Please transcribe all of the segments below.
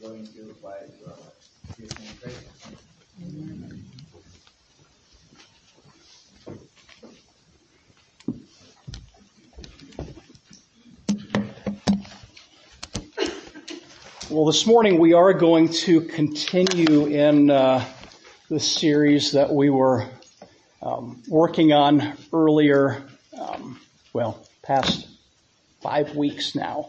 going to provide His name praise. Amen. Well, this morning we are going to continue in the series that we were working on earlier, past 5 weeks now.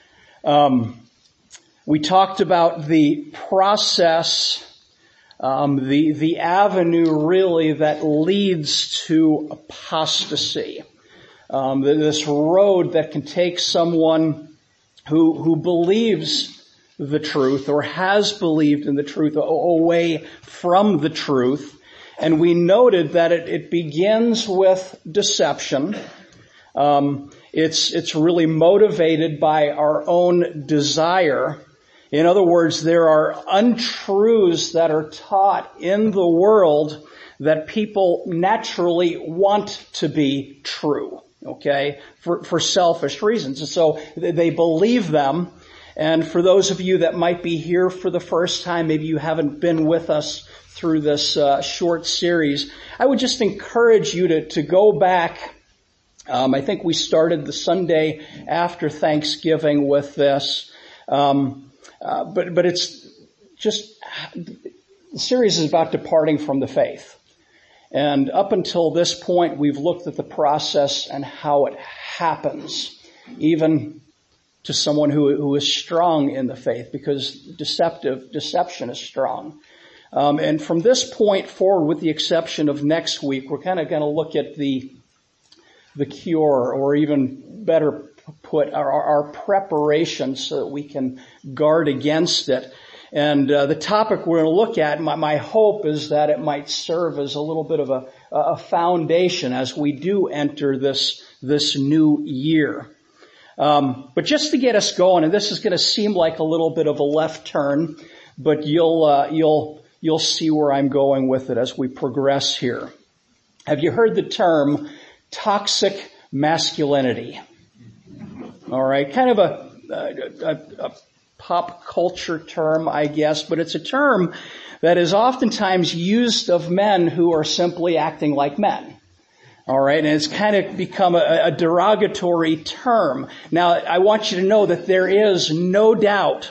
We talked about the process, the avenue really that leads to apostasy. This road that can take someone who believes the truth or has believed in the truth away from the truth. And we noted that it begins with deception. It's really motivated by our own desire. In other words, there are untruths that are taught in the world that people naturally want to be true, okay, for selfish reasons. And so they believe them. And for those of you that might be here for the first time, maybe you haven't been with us through this short series, I would just encourage you to go back. I think we started the Sunday after Thanksgiving with this. But it's just, the series is about departing from the faith. And up until this point, we've looked at the process and how it happens, even to someone who is strong in the faith, because deception is strong. And from this point forward, with the exception of next week, we're kind of going to look at the cure, or even better put, our preparation so that we can guard against it. And the topic we're going to look at, my hope is that it might serve as a little bit of a foundation as we do enter this new year. But just to get us going, and this is going to seem like a little bit of a left turn, but you'll see where I'm going with it as we progress here. Have you heard the term toxic masculinity? All right, kind of a pop culture term, I guess, but it's a term that is oftentimes used of men who are simply acting like men. All right, and it's kind of become a derogatory term. Now, I want you to know that there is no doubt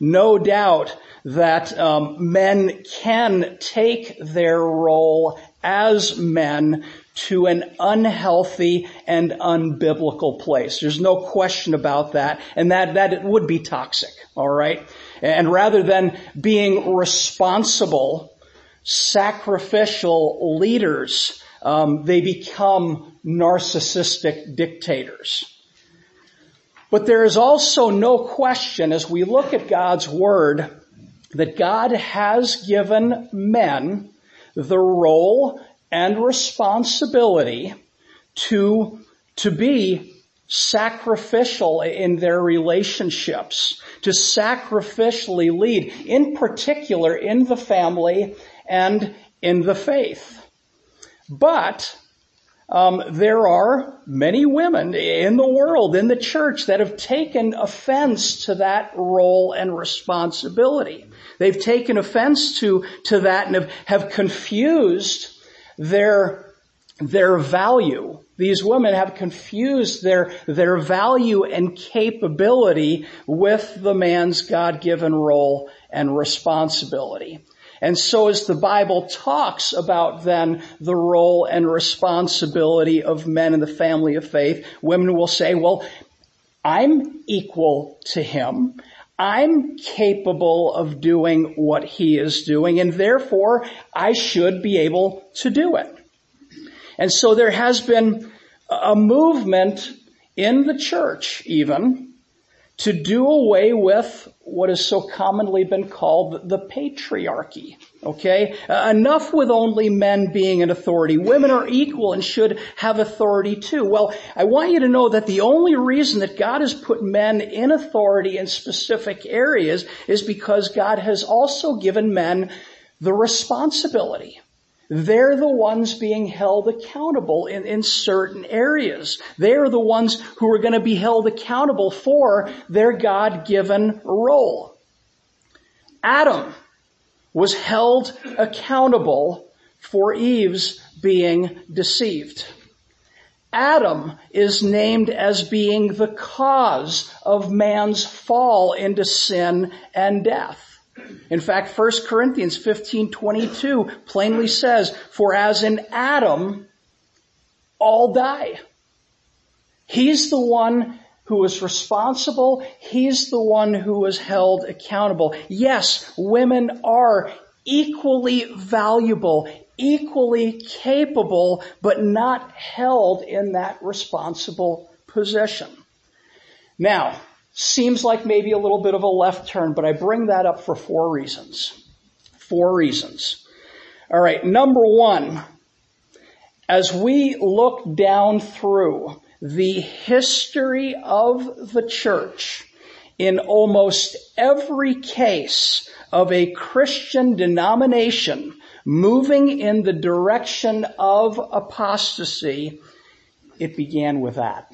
that men can take their role as men to an unhealthy and unbiblical place. There's no question about that, and that it would be toxic, all right? And rather than being responsible, sacrificial leaders, they become narcissistic dictators. But there is also no question, as we look at God's Word, that God has given men the role and responsibility to be sacrificial in their relationships, to sacrificially lead, in particular in the family and in the faith. But there are many women in the world, in the church, that have taken offense to that role and responsibility. They've taken offense to that and have confused their value. These women have confused their value and capability with the man's God-given role and responsibility. And so as the Bible talks about then the role and responsibility of men in the family of faith, women will say, well, I'm equal to him. I'm capable of doing what he is doing, and therefore I should be able to do it. And so there has been a movement in the church even to do away with what has so commonly been called the patriarchy. Okay? Enough with only men being in authority. Women are equal and should have authority too. Well, I want you to know that the only reason that God has put men in authority in specific areas is because God has also given men the responsibility. They're the ones being held accountable in certain areas. They're the ones who are going to be held accountable for their God-given role. Adam was held accountable for Eve's being deceived. Adam is named as being the cause of man's fall into sin and death. In fact, 1 Corinthians 15:22 plainly says, "For as in Adam, all die." He's the one who is responsible. He's the one who is held accountable. Yes, women are equally valuable, equally capable, but not held in that responsible position. Now, seems like maybe a little bit of a left turn, but I bring that up for 4 reasons. 4 reasons. All right, number 1, as we look down through the history of the church, in almost every case of a Christian denomination moving in the direction of apostasy, it began with that.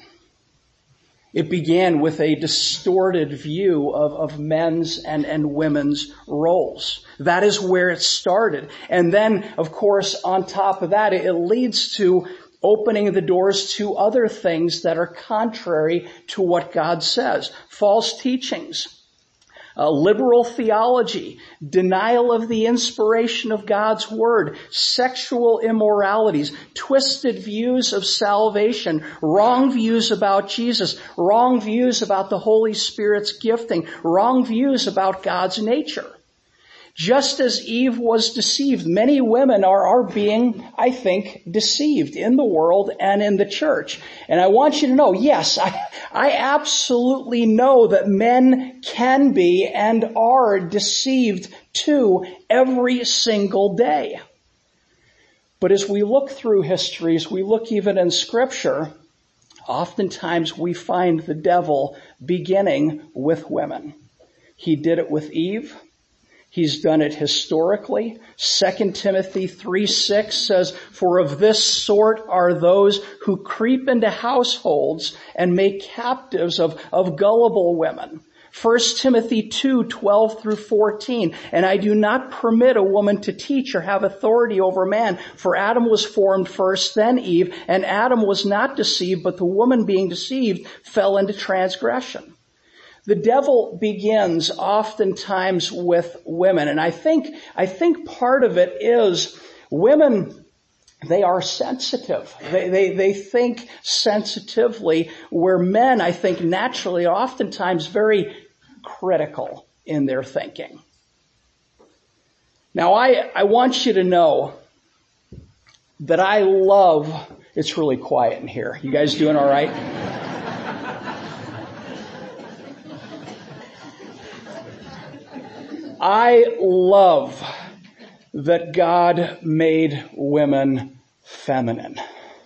It began with a distorted view of men's and women's roles. That is where it started. And then, of course, on top of that, it leads to opening the doors to other things that are contrary to what God says. False teachings, liberal theology, denial of the inspiration of God's word, sexual immoralities, twisted views of salvation, wrong views about Jesus, wrong views about the Holy Spirit's gifting, wrong views about God's nature. Just as Eve was deceived, many women are being, I think, deceived in the world and in the church. And I want you to know, yes, I absolutely know that men can be and are deceived too every single day. But as we look through history, as we look even in Scripture, oftentimes we find the devil beginning with women. He did it with Eve. He's done it historically. 2 Timothy 3:6 says, "For of this sort are those who creep into households and make captives of gullible women." 1 Timothy 2:12 through 14, "And I do not permit a woman to teach or have authority over man, for Adam was formed first, then Eve, and Adam was not deceived, but the woman being deceived fell into transgression." The devil begins oftentimes with women, and I think part of it is women, they are sensitive. They think sensitively, where men, I think, naturally are oftentimes very critical in their thinking. Now, I want you to know that I love, it's really quiet in here. You guys doing all right? I love that God made women feminine.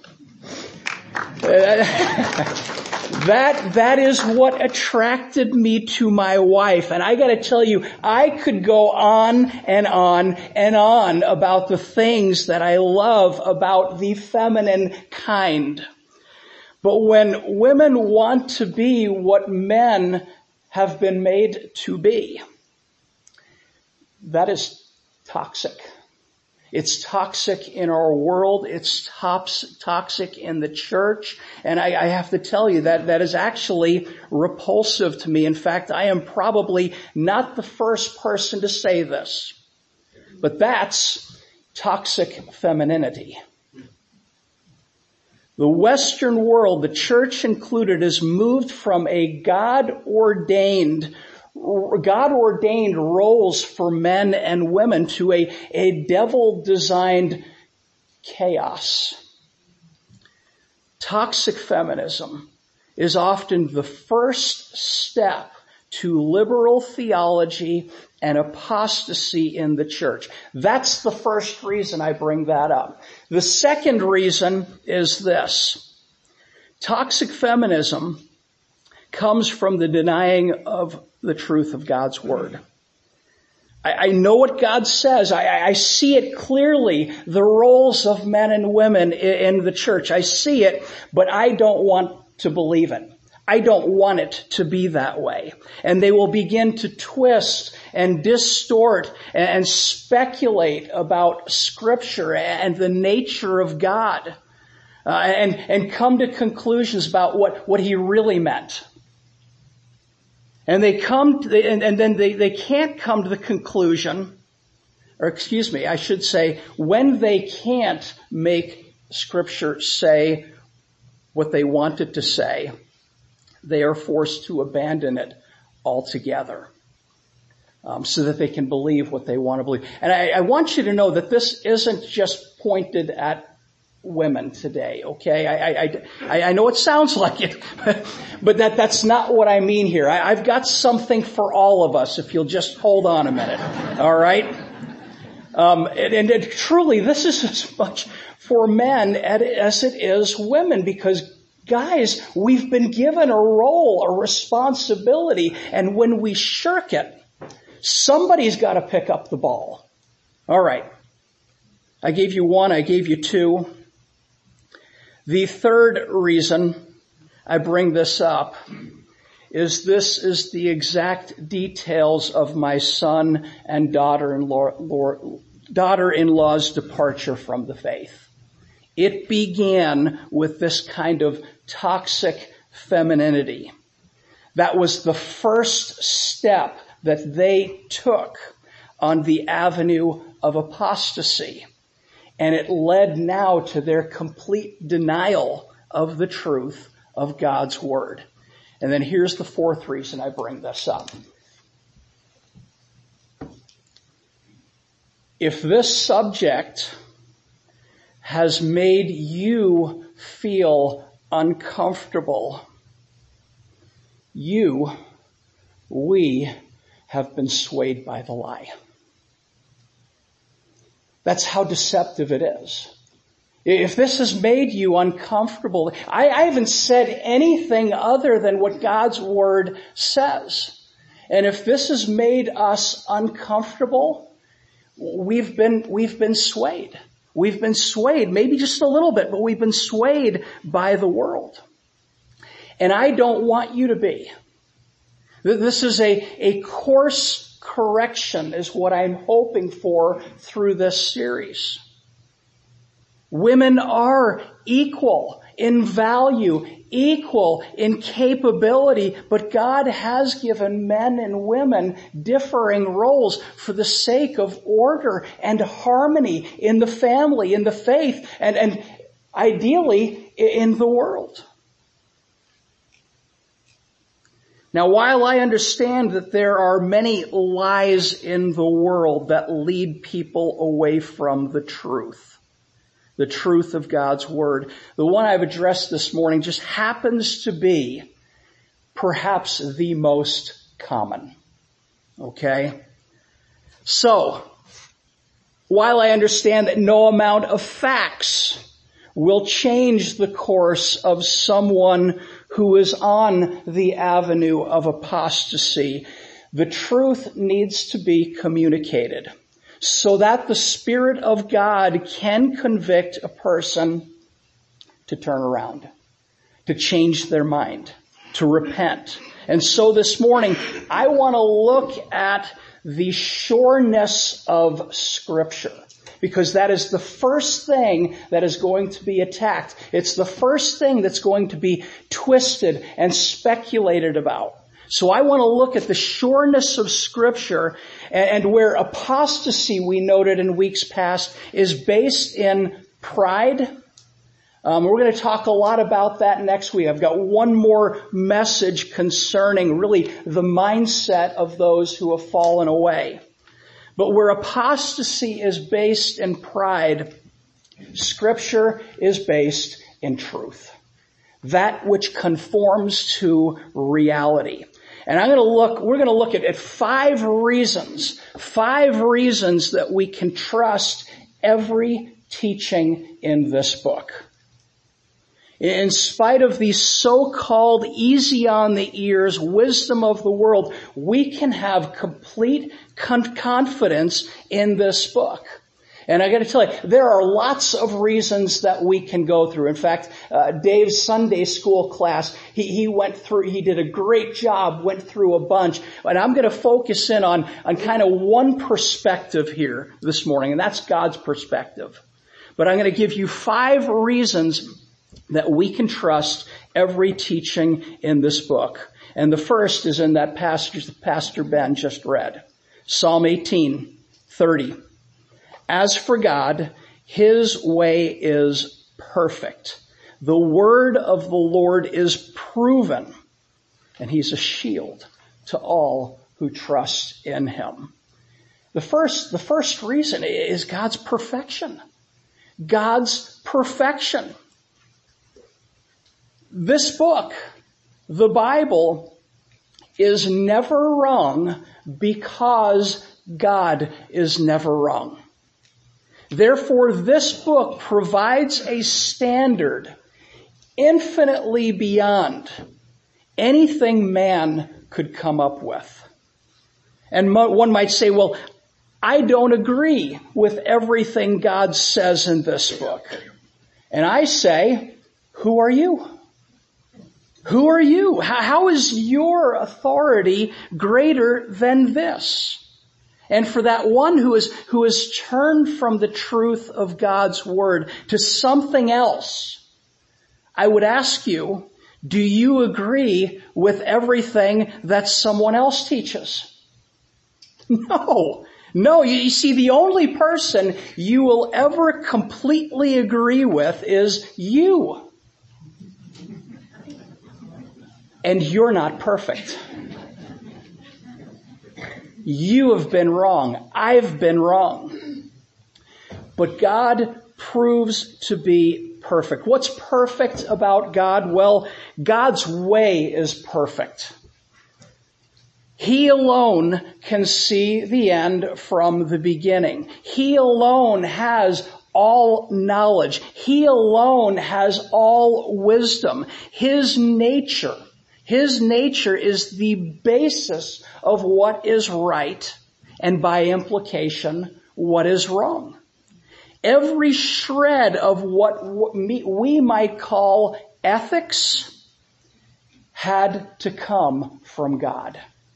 That is what attracted me to my wife. And I got to tell you, I could go on and on and on about the things that I love about the feminine kind. But when women want to be what men have been made to be, that is toxic. It's toxic in our world. It's toxic in the church. And I have to tell you that is actually repulsive to me. In fact, I am probably not the first person to say this. But that's toxic femininity. The Western world, the church included, has moved from a God-ordained roles for men and women to a devil-designed chaos. Toxic feminism is often the first step to liberal theology and apostasy in the church. That's the first reason I bring that up. The second reason is this. Toxic feminism comes from the denying of the truth of God's word. I know what God says. I see it clearly, the roles of men and women in the church. I see it, but I don't want to believe it. I don't want it to be that way. And they will begin to twist and distort and speculate about Scripture and the nature of God, and come to conclusions about what He really meant. And they can't come to the conclusion, or excuse me, I should say, when they can't make Scripture say what they want it to say, they are forced to abandon it altogether, so that they can believe what they want to believe. And I want you to know that this isn't just pointed at women today, okay? I know it sounds like it, but that's not what I mean here. I've got something for all of us, if you'll just hold on a minute, all right? And truly, this is as much for men as it is women, because guys, we've been given a role, a responsibility, and when we shirk it, somebody's got to pick up the ball. All right. I gave you one, I gave you two. The third reason I bring this up is this is the exact details of my son and daughter-in-law's departure from the faith. It began with this kind of toxic femininity. That was the first step that they took on the avenue of apostasy. And it led now to their complete denial of the truth of God's Word. And then here's the fourth reason I bring this up. If this subject has made you feel uncomfortable, we have been swayed by the lie. That's how deceptive it is. If this has made you uncomfortable, I haven't said anything other than what God's Word says. And if this has made us uncomfortable, we've been swayed. We've been swayed, maybe just a little bit, but we've been swayed by the world. And I don't want you to be. This is a course correction is what I'm hoping for through this series. Women are equal in value, equal in capability, but God has given men and women differing roles for the sake of order and harmony in the family, in the faith, and ideally in the world. Now, while I understand that there are many lies in the world that lead people away from the truth of God's Word, the one I've addressed this morning just happens to be perhaps the most common. Okay? So, while I understand that no amount of facts will change the course of someone who is on the avenue of apostasy, the truth needs to be communicated so that the Spirit of God can convict a person to turn around, to change their mind, to repent. And so this morning, I want to look at the sureness of Scripture, because that is the first thing that is going to be attacked. It's the first thing that's going to be twisted and speculated about. So I want to look at the sureness of Scripture and where apostasy, we noted in weeks past, is based in pride. We're going to talk a lot about that next week. I've got one more message concerning really the mindset of those who have fallen away. But where apostasy is based in pride, Scripture is based in truth. That which conforms to reality. And we're going to look at 5 reasons that we can trust every teaching in this book. In spite of the so-called easy on the ears wisdom of the world, we can have complete confidence in this book. And I got to tell you, there are lots of reasons that we can go through. In fact, Dave's Sunday school class, he did a great job, went through a bunch. And I'm going to focus in on kind of one perspective here this morning, and that's God's perspective. But I'm going to give you 5 reasons that we can trust every teaching in this book. And the first is in that passage that Pastor Ben just read. Psalm 18:30. As for God, His way is perfect. The word of the Lord is proven, and He's a shield to all who trust in Him. The first reason is God's perfection. God's perfection. This book, the Bible, is never wrong because God is never wrong. Therefore, this book provides a standard infinitely beyond anything man could come up with. And one might say, well, I don't agree with everything God says in this book. And I say, who are you? Who are you? How is your authority greater than this? And for that one who has turned from the truth of God's word to something else, I would ask you, do you agree with everything that someone else teaches? No. No, you see, the only person you will ever completely agree with is you. And you're not perfect. You have been wrong. I've been wrong. But God proves to be perfect. What's perfect about God? Well, God's way is perfect. He alone can see the end from the beginning. He alone has all knowledge. He alone has all wisdom. His nature is the basis of what is right and by implication, what is wrong. Every shred of what we might call ethics had to come from God.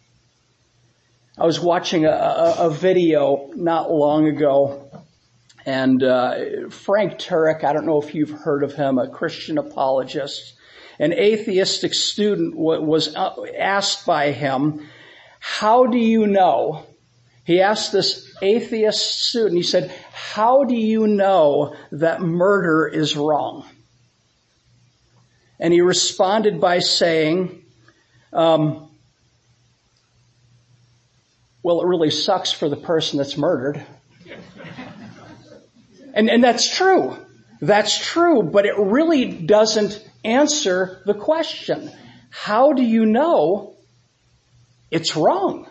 I was watching a video not long ago, and Frank Turek, I don't know if you've heard of him, a Christian apologist, an atheistic student was asked by him, how do you know? He asked this atheist student, he said, how do you know that murder is wrong? And he responded by saying, well, it really sucks for the person that's murdered. And that's true. That's true, but it really doesn't answer the question. How do you it's wrong?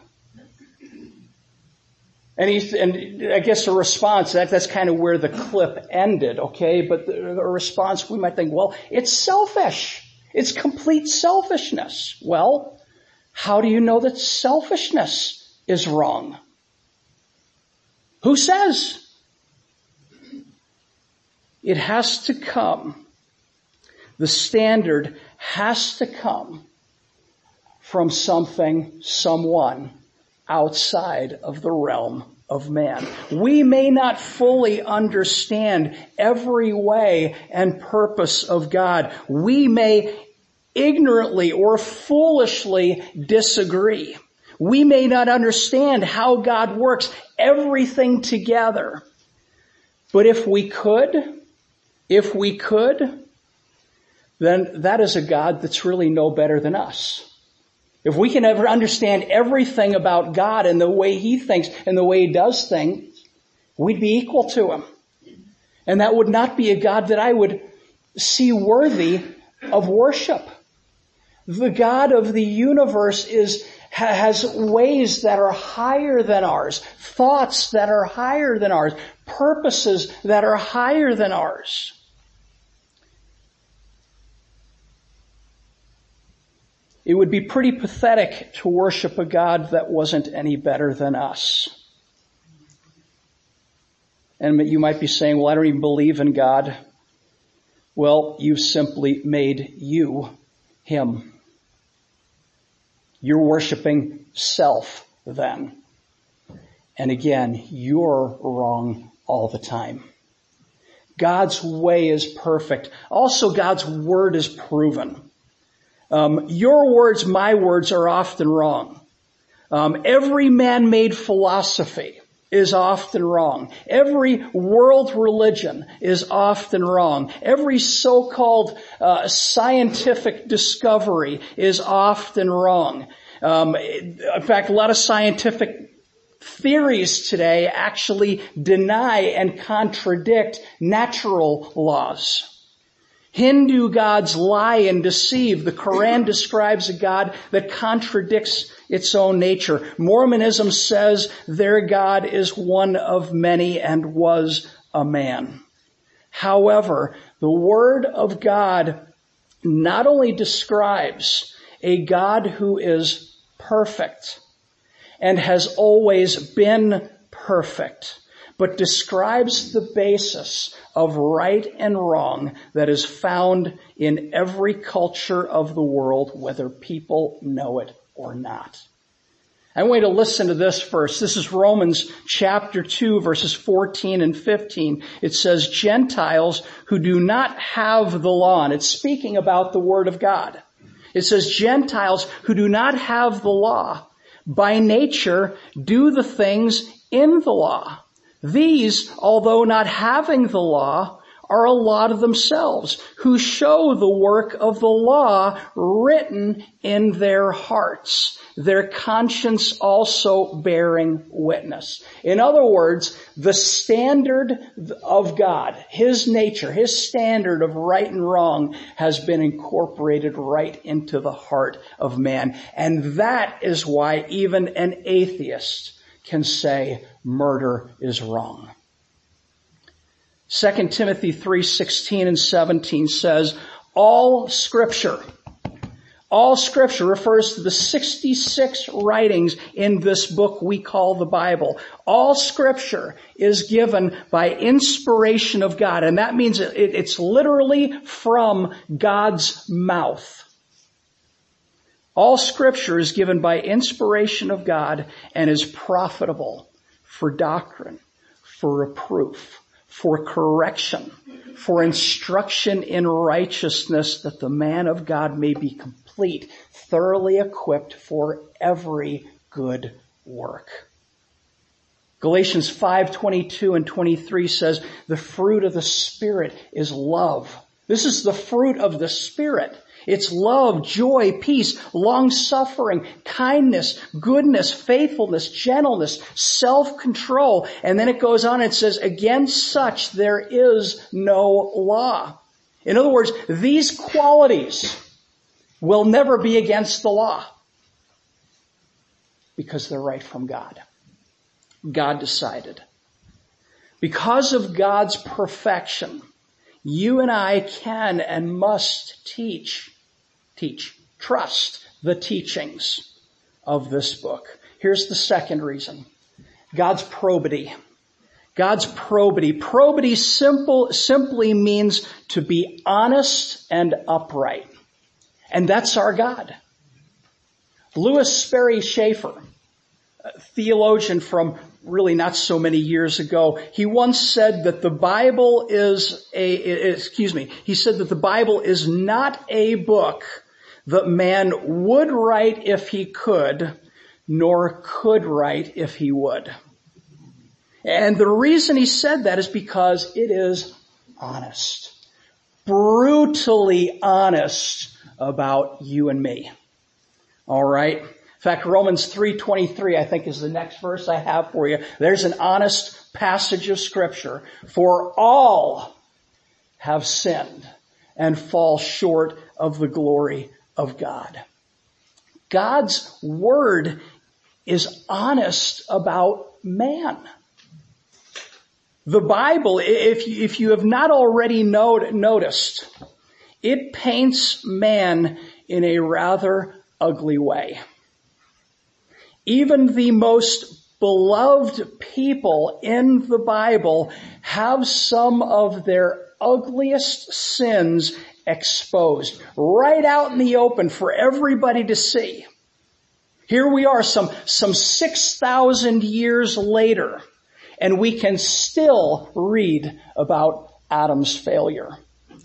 And I guess the response, that's kind of where the clip ended, okay? But the response, we might think, well, it's selfish. It's complete selfishness. Well, how do you know that selfishness is wrong? Who says? It has to come. The standard has to come from someone outside of the realm of man. We may not fully understand every way and purpose of God. We may ignorantly or foolishly disagree. We may not understand how God works everything together. But if we could, then that is a God that's really no better than us. If we can ever understand everything about God and the way He thinks and the way He does things, we'd be equal to Him. And that would not be a God that I would see worthy of worship. The God of the universe has ways that are higher than ours, thoughts that are higher than ours, purposes that are higher than ours. It would be pretty pathetic to worship a God that wasn't any better than us. And you might be saying, well, I don't even believe in God. Well, you've simply made you him. You're worshiping self then. And again, you're wrong all the time. God's way is perfect. Also, God's word is proven. Your words, my words, are often wrong. Every man-made philosophy is often wrong. Every world religion is often wrong. Every so-called scientific discovery is often wrong. In fact, a lot of scientific theories today actually deny and contradict natural laws. Hindu gods lie and deceive. The Quran describes a God that contradicts its own nature. Mormonism says their God is one of many and was a man. However, the Word of God not only describes a God who is perfect and has always been perfect, but describes the basis of right and wrong that is found in every culture of the world, whether people know it or not. I want you to listen to this first. This is Romans chapter 2, verses 14 and 15. It says, Gentiles who do not have the law, and it's speaking about the Word of God. It says, Gentiles who do not have the law, by nature do the things in the law. These, although not having the law, are a lot of themselves, who show the work of the law written in their hearts, their conscience also bearing witness. In other words, the standard of God, His nature, His standard of right and wrong has been incorporated right into the heart of man. And that is why even an atheist can say murder is wrong. 2 Timothy 3:16 and 17 says, all scripture refers to the 66 writings in this book we call the Bible. All scripture is given by inspiration of God, and that means it's literally from God's mouth. All scripture is given by inspiration of God and is profitable for doctrine, for reproof, for correction, for instruction in righteousness, that the man of God may be complete, thoroughly equipped for every good work. Galatians 5:22 and 23 says, the fruit of the Spirit is love. This is the fruit of the Spirit. It's love, joy, peace, long-suffering, kindness, goodness, faithfulness, gentleness, self-control. And then it goes on and says, against such there is no law. In other words, these qualities will never be against the law because they're right from God. God decided. Because of God's perfection, you and I can and must trust the teachings of this book. Here's the second reason. God's probity. God's probity. Probity simply means to be honest and upright. And that's our God. Louis Sperry Chafer, a theologian from really not so many years ago, he once said that the Bible is he said that the Bible is not a book that man would write if he could, nor could write if he would. And the reason he said that is because it is honest. Brutally honest about you and me. All right? In fact, Romans 3:23, I think, is the next verse I have for you. There's an honest passage of Scripture. For all have sinned and fall short of the glory of God. God's Word is honest about man. The Bible, if you have not already noticed, it paints man in a rather ugly way. Even the most beloved people in the Bible have some of their ugliest sins exposed right out in the open for everybody to see. Here we are some 6,000 years later, and we can still read about Adam's failure.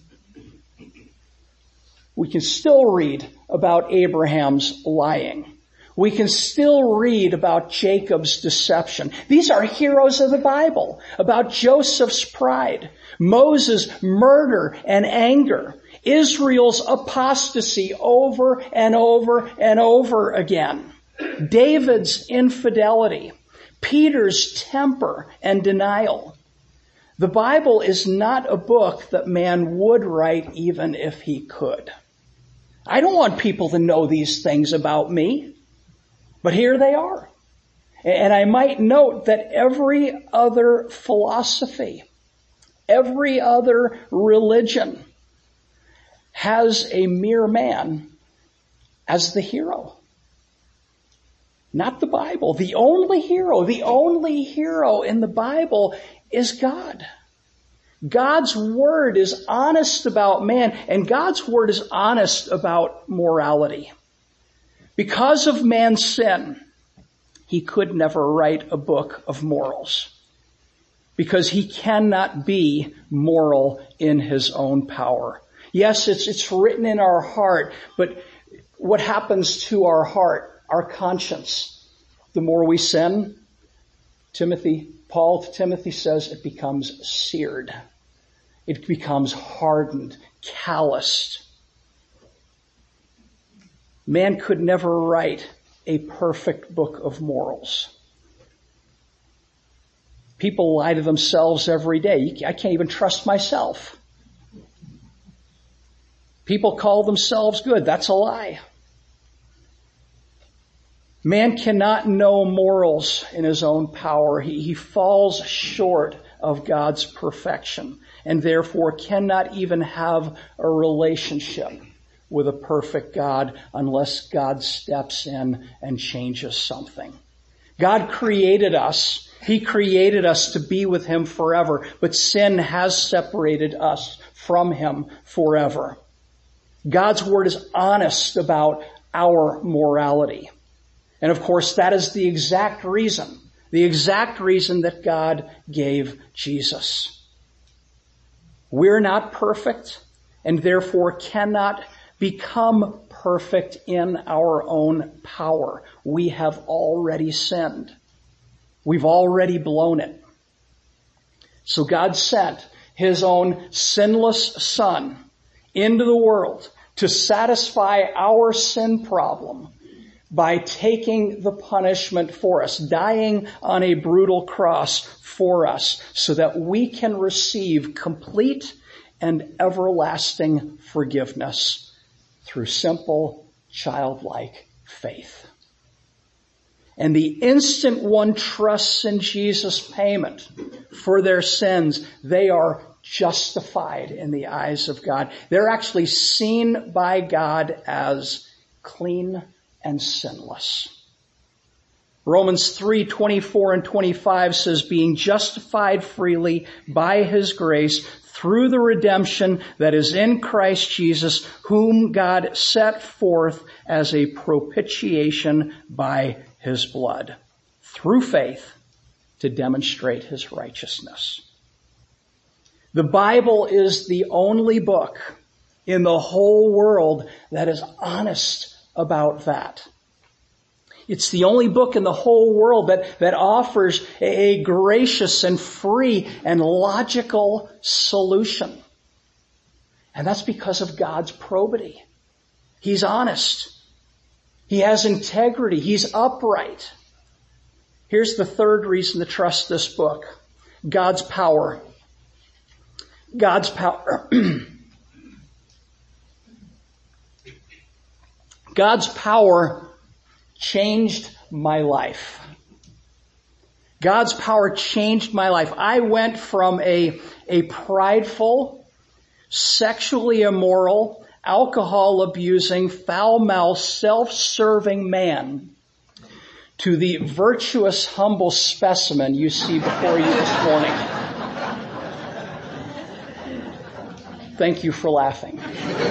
We can still read about Abraham's lying. We can still read about Jacob's deception. These are heroes of the Bible, about Joseph's pride, Moses' murder and anger, Israel's apostasy over and over and over again, David's infidelity, Peter's temper and denial. The Bible is not a book that man would write even if he could. I don't want people to know these things about me, but here they are. And I might note that every other philosophy, every other religion has a mere man as the hero. Not the Bible. The only hero in the Bible is God. God's word is honest about man, and God's word is honest about morality. Because of man's sin, he could never write a book of morals, because he cannot be moral in his own power. Yes, it's written in our heart, but what happens to our heart, our conscience? The more we sin, Paul to Timothy says, it becomes seared. It becomes hardened, calloused. Man could never write a perfect book of morals. People lie to themselves every day. I can't even trust myself. People call themselves good. That's a lie. Man cannot know morals in his own power. He falls short of God's perfection, and therefore cannot even have a relationship with a perfect God unless God steps in and changes something. God created us. He created us to be with Him forever, but sin has separated us from Him forever. God's word is honest about our morality. And of course, that is the exact reason that God gave Jesus. We're not perfect, and therefore cannot become perfect in our own power. We have already sinned. We've already blown it. So God sent His own sinless Son into the world to satisfy our sin problem by taking the punishment for us, dying on a brutal cross for us, so that we can receive complete and everlasting forgiveness through simple, childlike faith. And the instant one trusts in Jesus' payment for their sins, they are justified in the eyes of God. They're actually seen by God as clean and sinless. Romans 3:24 and 25 says, being justified freely by His grace through the redemption that is in Christ Jesus, whom God set forth as a propitiation by His blood, through faith to demonstrate His righteousness. The Bible is the only book in the whole world that is honest about that. It's the only book in the whole world that offers a gracious and free and logical solution. And that's because of God's probity. He's honest. He has integrity. He's upright. Here's the third reason to trust this book. God's power. God's power. God's power changed my life. God's power changed my life. I went from a prideful, sexually immoral, alcohol-abusing, foul-mouthed, self-serving man to the virtuous, humble specimen you see before you this morning. Thank you for laughing.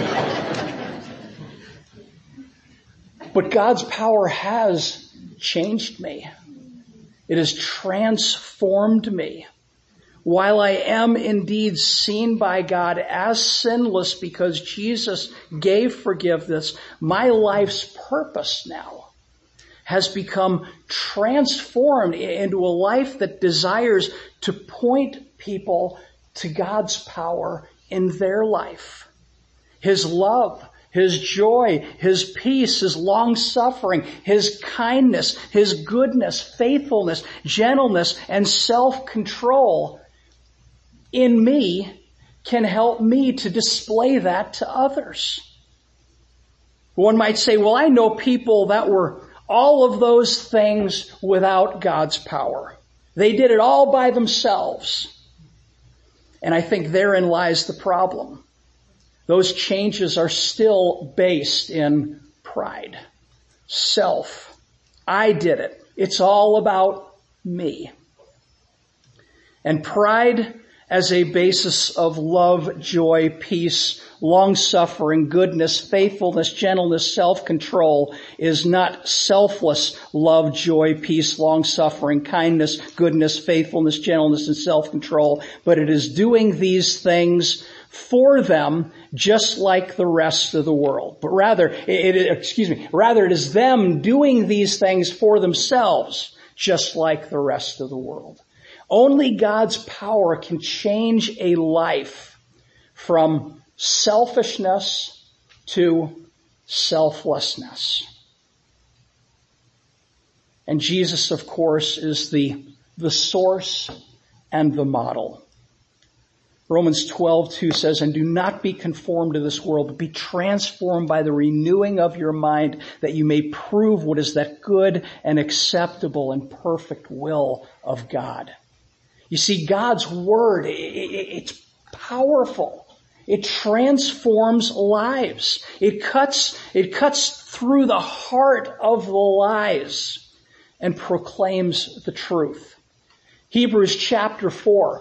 But God's power has changed me. It has transformed me. While I am indeed seen by God as sinless because Jesus gave forgiveness, my life's purpose now has become transformed into a life that desires to point people to God's power in their life. His love, His joy, His peace, His long-suffering, His kindness, His goodness, faithfulness, gentleness, and self-control in me can help me to display that to others. One might say, well, I know people that were all of those things without God's power. They did it all by themselves. And I think therein lies the problem. Those changes are still based in pride, self. I did it. It's all about me. And pride as a basis of love, joy, peace, long-suffering, goodness, faithfulness, gentleness, self-control is not selfless love, joy, peace, long-suffering, kindness, goodness, faithfulness, gentleness, and self-control, but it is doing these things for them just like the rest of the world. But rather it is them doing these things for themselves just like the rest of the world. Only God's power can change a life from selfishness to selflessness. And Jesus, of course, is the source and the model. Romans 12:2 says, "And do not be conformed to this world, but be transformed by the renewing of your mind, that you may prove what is that good and acceptable and perfect will of God." You see, God's Word, it's powerful. It transforms lives. It cuts through the heart of the lies and proclaims the truth. Hebrews chapter 4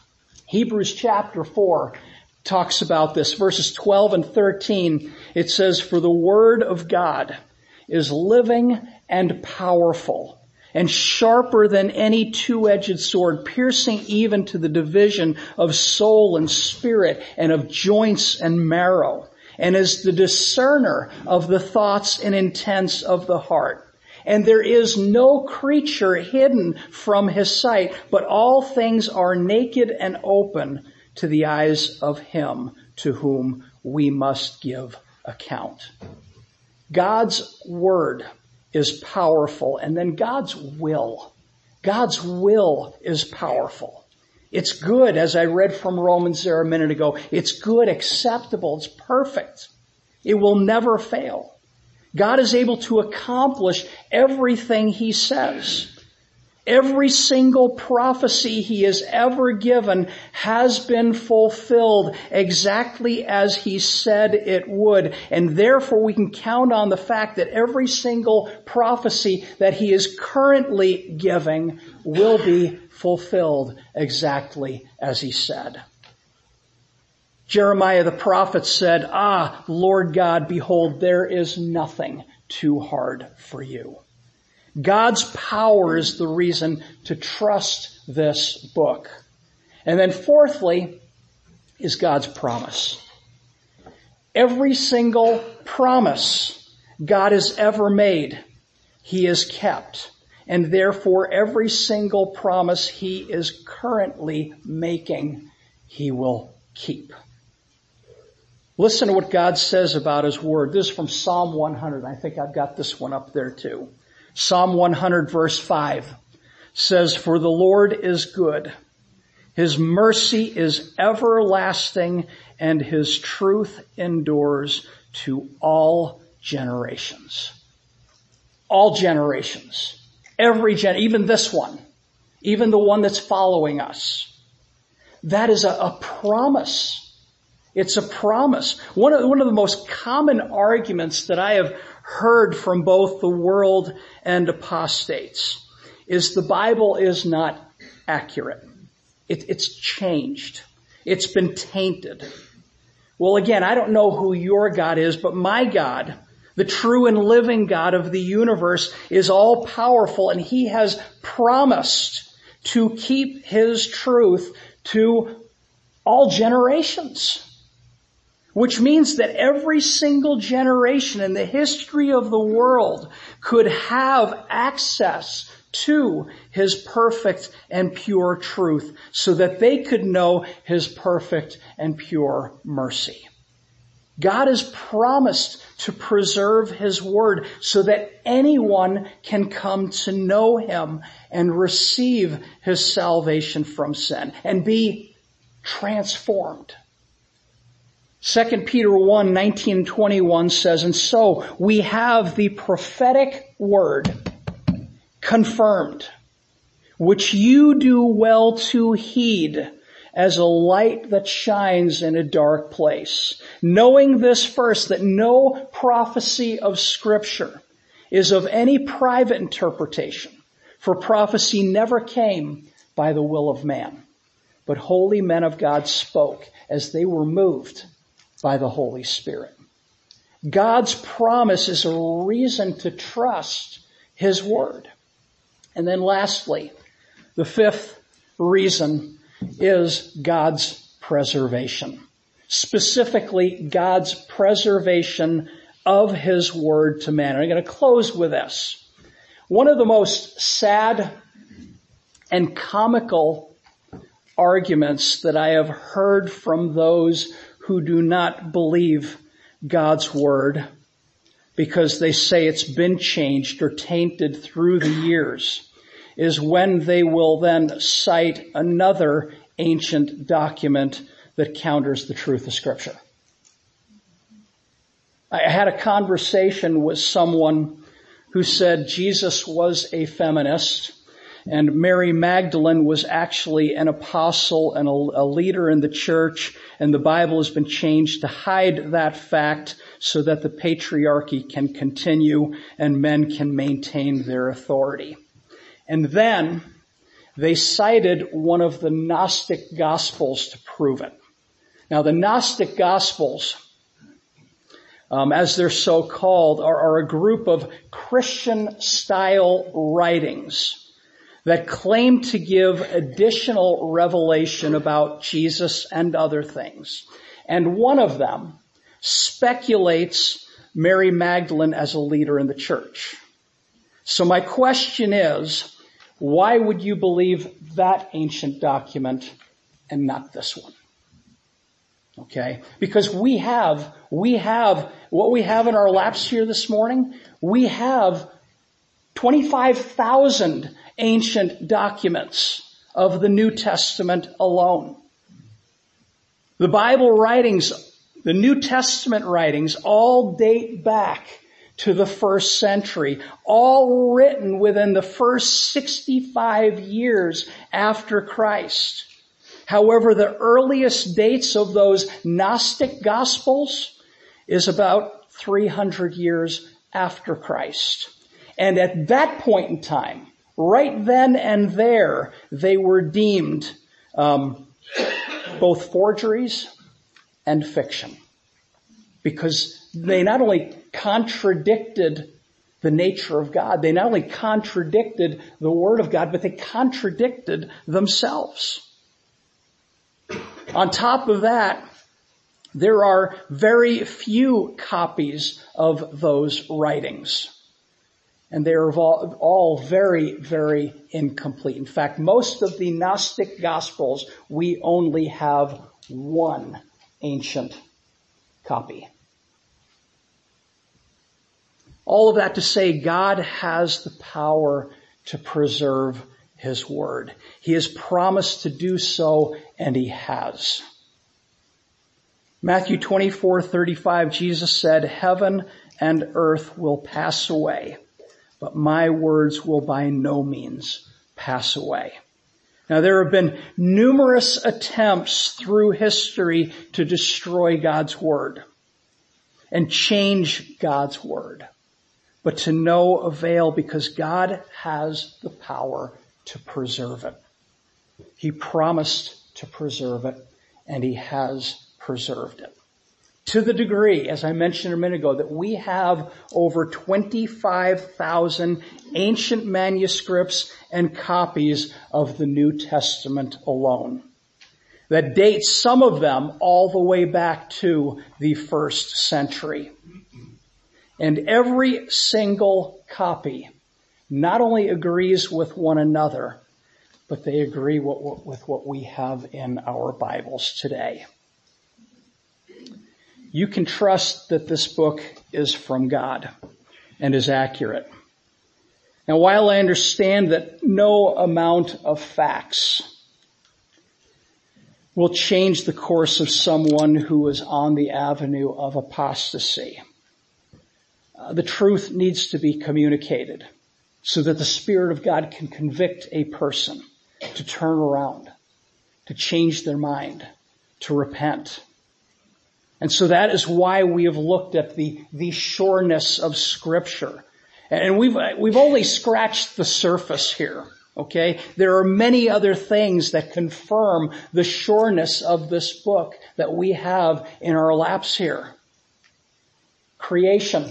talks about this. Verses 12 and 13, it says, "For the Word of God is living and powerful, and sharper than any two-edged sword, piercing even to the division of soul and spirit and of joints and marrow, and is the discerner of the thoughts and intents of the heart. And there is no creature hidden from His sight, but all things are naked and open to the eyes of Him to whom we must give account." God's Word is powerful, and then God's will. God's will is powerful. It's good, as I read from Romans there a minute ago. It's good, acceptable, it's perfect. It will never fail. God is able to accomplish everything He says. Every single prophecy He has ever given has been fulfilled exactly as He said it would. And therefore we can count on the fact that every single prophecy that He is currently giving will be fulfilled exactly as He said. Jeremiah the prophet said, "Ah, Lord God, behold, there is nothing too hard for you." God's power is the reason to trust this book. And then fourthly is God's promise. Every single promise God has ever made, He has kept. And therefore every single promise He is currently making, He will keep. Listen to what God says about His Word. This is from Psalm 100. I think I've got this one up there too. Psalm 100 verse 5 says, "For the Lord is good. His mercy is everlasting, and His truth endures to all generations." All generations. Even this one. Even the one that's following us. That is a promise. It's a promise. One of the most common arguments that I have heard from both the world and apostates is the Bible is not accurate. It's changed. It's been tainted. Well, again, I don't know who your God is, but my God, the true and living God of the universe, is all powerful, and he has promised to keep his truth to all generations. Which means that every single generation in the history of the world could have access to his perfect and pure truth so that they could know his perfect and pure mercy. God has promised to preserve his word so that anyone can come to know him and receive his salvation from sin and be transformed. 2 Peter 1:19-21 says, "And so we have the prophetic word confirmed, which you do well to heed as a light that shines in a dark place. Knowing this first, that no prophecy of Scripture is of any private interpretation, for prophecy never came by the will of man, but holy men of God spoke as they were moved by the Holy Spirit." God's promise is a reason to trust his word. And then lastly, the fifth reason is God's preservation. Specifically, God's preservation of his word to man. And I'm going to close with this. One of the most sad and comical arguments that I have heard from those who do not believe God's word because they say it's been changed or tainted through the years is when they will then cite another ancient document that counters the truth of Scripture. I had a conversation with someone who said Jesus was a feminist and Mary Magdalene was actually an apostle and a leader in the church, and the Bible has been changed to hide that fact so that the patriarchy can continue and men can maintain their authority. And then they cited one of the Gnostic Gospels to prove it. Now, the Gnostic Gospels, as they're so called, are a group of Christian-style writings that claim to give additional revelation about Jesus and other things. And one of them speculates Mary Magdalene as a leader in the church. So my question is, why would you believe that ancient document and not this one? Okay? Because we have what we have in our laps here this morning. We have 25,000 ancient documents of the New Testament alone. The Bible writings, the New Testament writings, all date back to the first century, all written within the first 65 years after Christ. However, the earliest dates of those Gnostic Gospels is about 300 years after Christ. And at that point in time, right then and there, they were deemed both forgeries and fiction. Because they not only contradicted the nature of God, they not only contradicted the Word of God, but they contradicted themselves. On top of that, there are very few copies of those writings. And they are all very, very incomplete. In fact, most of the Gnostic Gospels, we only have one ancient copy. All of that to say, God has the power to preserve his word. He has promised to do so, and he has. Matthew 24:35, Jesus said, "Heaven and earth will pass away, but my words will by no means pass away." Now, there have been numerous attempts through history to destroy God's word and change God's word. but to no avail because God has the power to preserve it. He promised to preserve it, and He has preserved it. To the degree, as I mentioned a minute ago, that we have over 25,000 ancient manuscripts and copies of the New Testament alone, that date some of them all the way back to the 1st century. And every single copy not only agrees with one another, but they agree with what we have in our Bibles today. You can trust that this book is from God and is accurate. Now, while I understand that no amount of facts will change the course of someone who is on the avenue of apostasy, the truth needs to be communicated so that the Spirit of God can convict a person to turn around, to change their mind, to repent. And so that is why we have looked at the sureness of Scripture. And we've only scratched the surface here, okay? There are many other things that confirm the sureness of this book that we have in our laps here. Creation,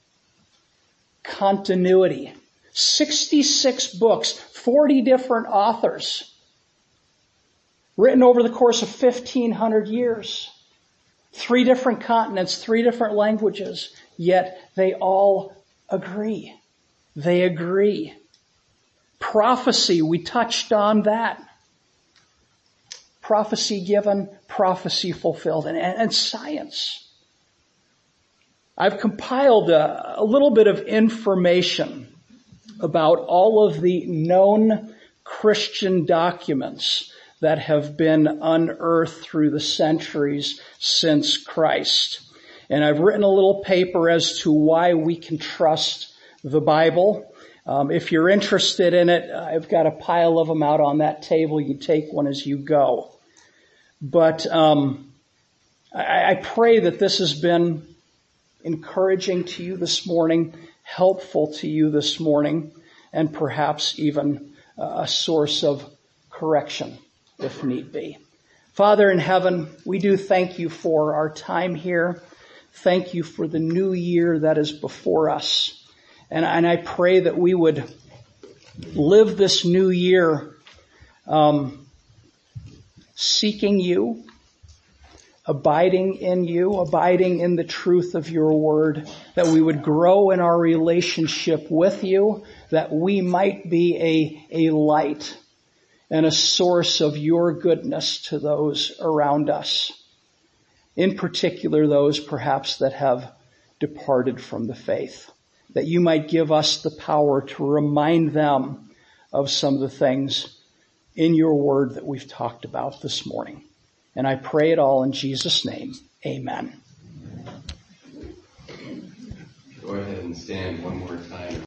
continuity, 66 books, 40 different authors, written over the course of 1,500 years. 3 different continents, 3 different languages, yet they all agree. They agree. Prophecy, we touched on that. Prophecy given, prophecy fulfilled, and science. I've compiled a little bit of information about all of the known Christian documents that have been unearthed through the centuries since Christ. And I've written a little paper as to why we can trust the Bible. If you're interested in it, I've got a pile of them out on that table. You take one as you go. But I pray that this has been encouraging to you this morning, helpful to you this morning, and perhaps even a source of correction if need be. Father in heaven, we do thank you for our time here. Thank you for the new year that is before us. And I pray that we would live this new year seeking you, abiding in you, abiding in the truth of your word, that we would grow in our relationship with you, that we might be a light and a source of your goodness to those around us. In particular, those perhaps that have departed from the faith. That you might give us the power to remind them of some of the things in your word that we've talked about this morning. And I pray it all in Jesus' name. Amen. Go ahead and stand one more time.